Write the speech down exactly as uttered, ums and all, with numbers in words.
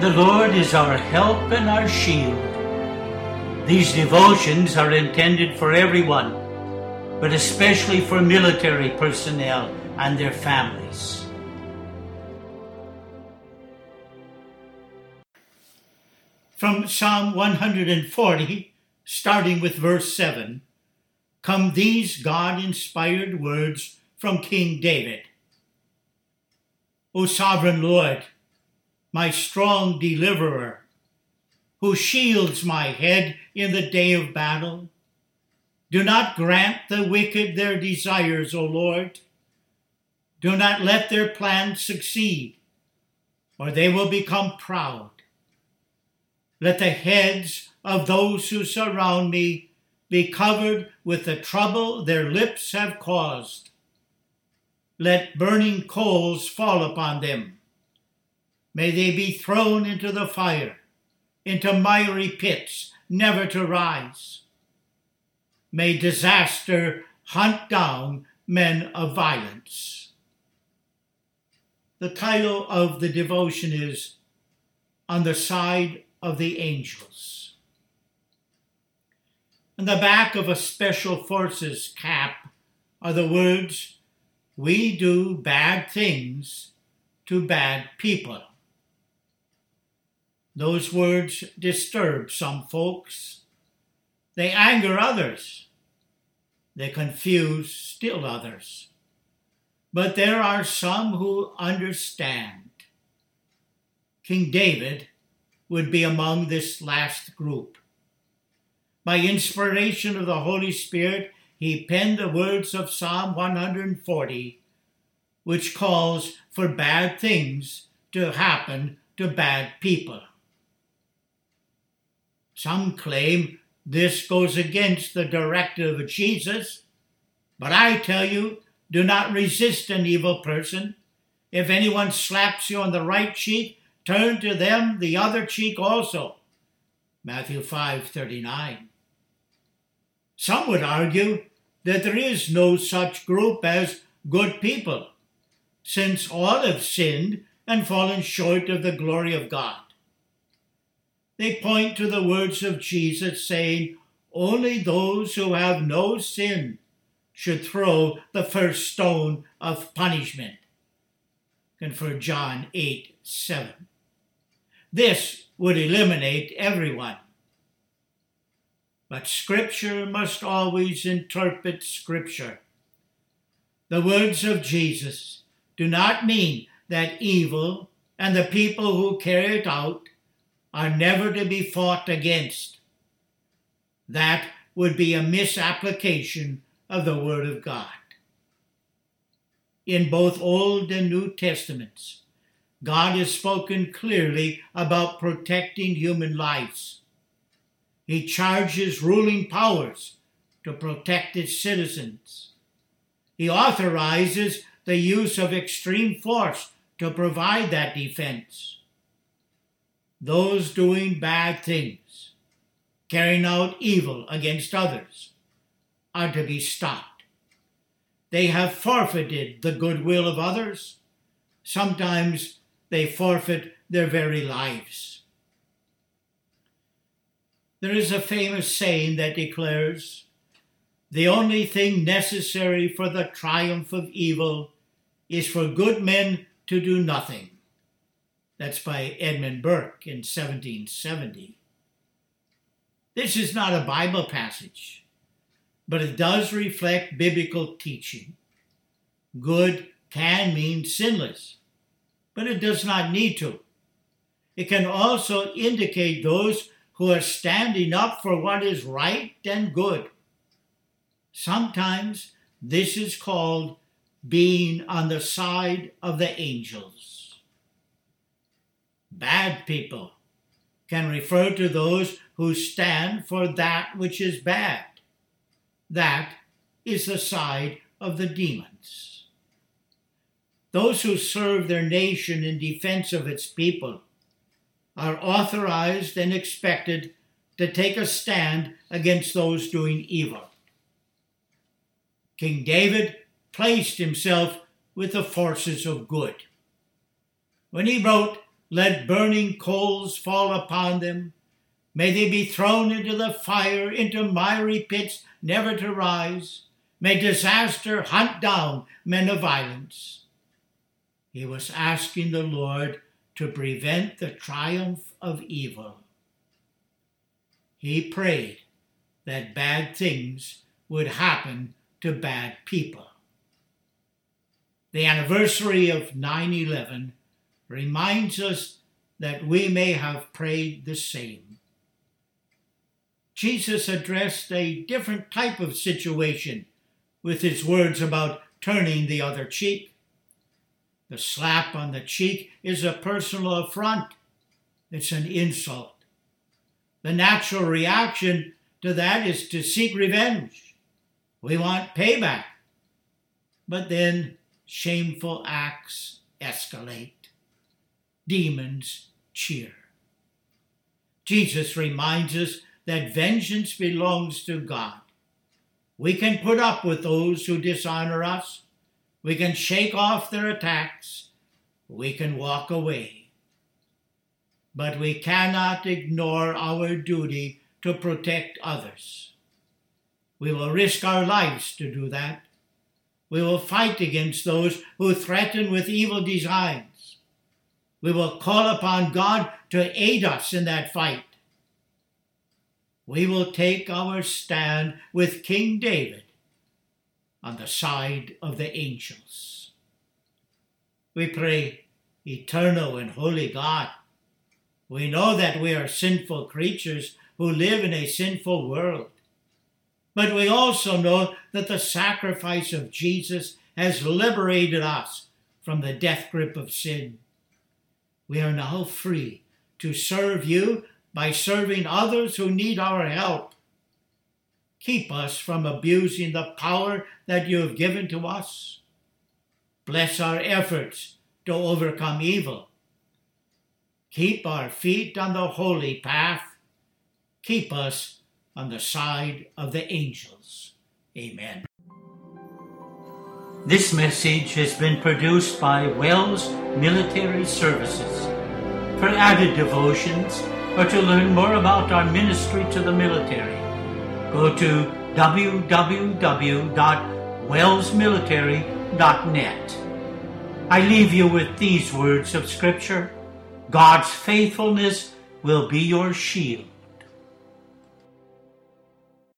The Lord is our help and our shield. These devotions are intended for everyone, but especially for military personnel and their families. From Psalm one hundred forty, starting with verse seven, come these God-inspired words from King David. O sovereign Lord, my strong deliverer, who shields my head in the day of battle, do not grant the wicked their desires, O Lord. Do not let their plans succeed, or they will become proud. Let the heads of those who surround me be covered with the trouble their lips have caused. Let burning coals fall upon them. May they be thrown into the fire, into miry pits, never to rise. May disaster hunt down men of violence. The title of the devotion is On the Side of the Angels. On the back of a Special Forces cap are the words, "We do bad things to bad people." Those words disturb some folks. They anger others. They confuse still others. But there are some who understand. King David would be among this last group. By inspiration of the Holy Spirit, he penned the words of Psalm one hundred forty, which calls for bad things to happen to bad people. Some claim this goes against the directive of Jesus, but I tell you, do not resist an evil person. If anyone slaps you on the right cheek, turn to them the other cheek also. Matthew five thirty-nine. Some would argue that there is no such group as good people, since all have sinned and fallen short of the glory of God. They point to the words of Jesus saying, only those who have no sin should throw the first stone of punishment. And for John eight seven. This would eliminate everyone. But Scripture must always interpret Scripture. The words of Jesus do not mean that evil and the people who carry it out are never to be fought against. That would be a misapplication of the Word of God. In both Old and New Testaments, God has spoken clearly about protecting human lives. He charges ruling powers to protect its citizens. He authorizes the use of extreme force to provide that defense. Those doing bad things, carrying out evil against others, are to be stopped. They have forfeited the goodwill of others. Sometimes they forfeit their very lives. There is a famous saying that declares, the only thing necessary for the triumph of evil is for good men to do nothing. That's by Edmund Burke in seventeen seventy. This is not a Bible passage, but it does reflect biblical teaching. Good can mean sinless, but it does not need to. It can also indicate those who are standing up for what is right and good. Sometimes this is called being on the side of the angels. Bad people can refer to those who stand for that which is bad. That is the side of the demons. Those who serve their nation in defense of its people are authorized and expected to take a stand against those doing evil. King David placed himself with the forces of good. When he wrote let burning coals fall upon them. May they be thrown into the fire, into miry pits, never to rise. May disaster hunt down men of violence. He was asking the Lord to prevent the triumph of evil. He prayed that bad things would happen to bad people. The anniversary of nine eleven reminds us that we may have prayed the same. Jesus addressed a different type of situation with his words about turning the other cheek. The slap on the cheek is a personal affront. It's an insult. The natural reaction to that is to seek revenge. We want payback. But then shameful acts escalate. Demons cheer. Jesus reminds us that vengeance belongs to God. We can put up with those who dishonor us. We can shake off their attacks. We can walk away. But we cannot ignore our duty to protect others. We will risk our lives to do that. We will fight against those who threaten with evil designs. We will call upon God to aid us in that fight. We will take our stand with King David on the side of the angels. We pray, eternal and holy God, we know that we are sinful creatures who live in a sinful world. But we also know that the sacrifice of Jesus has liberated us from the death grip of sin. We are now free to serve you by serving others who need our help. Keep us from abusing the power that you have given to us. Bless our efforts to overcome evil. Keep our feet on the holy path. Keep us on the side of the angels. Amen. This message has been produced by Wells Military Services. For added devotions or to learn more about our ministry to the military, go to w w w dot wells military dot net. I leave you with these words of Scripture. God's faithfulness will be your shield.